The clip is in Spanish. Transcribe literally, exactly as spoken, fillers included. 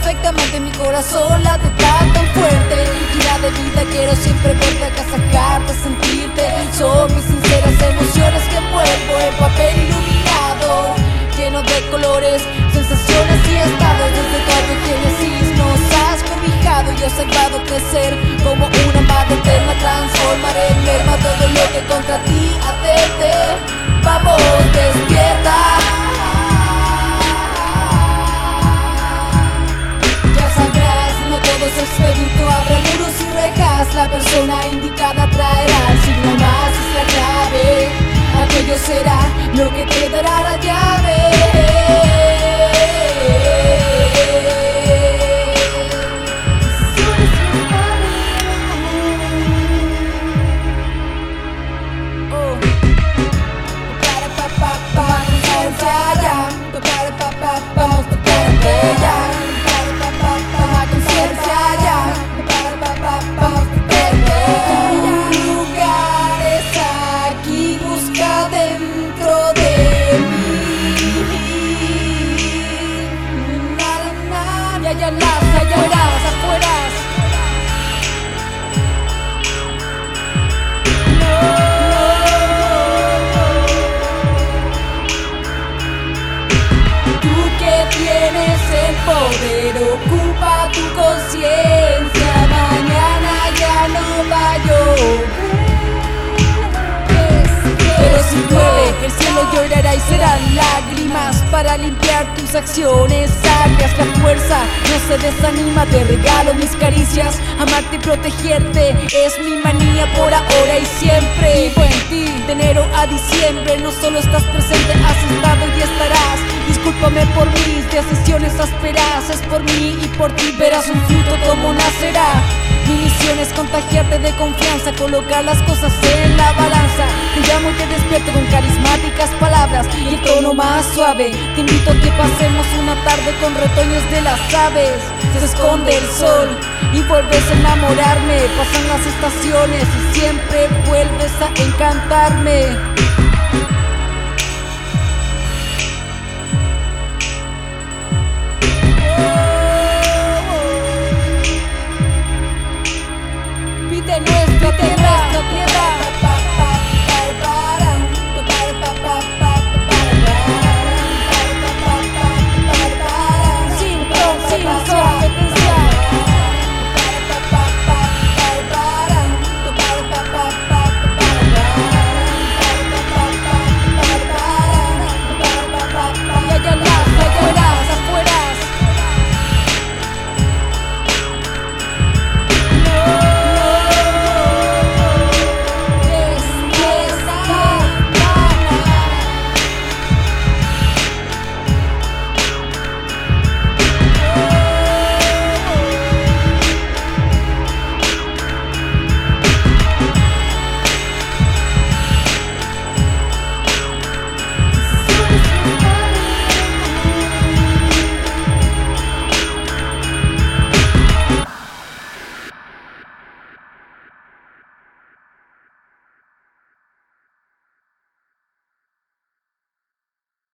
perfectamente, mi corazón late tan tan fuerte. Llena de vida, quiero siempre verte, agasajarte, sentirte. Son mis sinceras emociones que envuelvo en papel iluminado, lleno de colores, sensaciones y estados. Desde tu génesis nos has cobijado y observado crecer como una madre eterna. Transformaré en merma todo lo que contra ti atente. Vamos, despierta. Ya sabrás, no todo es expedito. Abre muros y rejas, la persona indicada traerá el signo más, es la clave. Aquello será lo que te dará la llave. Vamos a tocarte ya, toma conciencia ya, vamos a tocarte. Tu lugar es aquí, busca dentro de mí. Na, na, na, ya, ya, las, afueras, afueras. Tienes el poder, ocupa tu conciencia. Mañana ya no va a llover, pero si llueve el cielo llorará y serán lágrimas para limpiar tus acciones agrias. La fuerza no se desanima, te regalo mis caricias. Amarte y protegerte es mi manía por ahora y siempre. Vivo en ti, de enero a diciembre. No solo estás presente, has estado y estarás. Discúlpame por mis decisiones ásperas, es por mí y por ti verás un fruto como nacerá. Mi misión es contagiarte de confianza, colocar las cosas en la balanza. Te llamo y te despierto con carismáticas palabras y el tono más suave. Te invito a que pasemos una tarde con retoños de las aves. Se esconde el sol y vuelves a enamorarme. Pasan las estaciones y siempre vuelves a encantarme.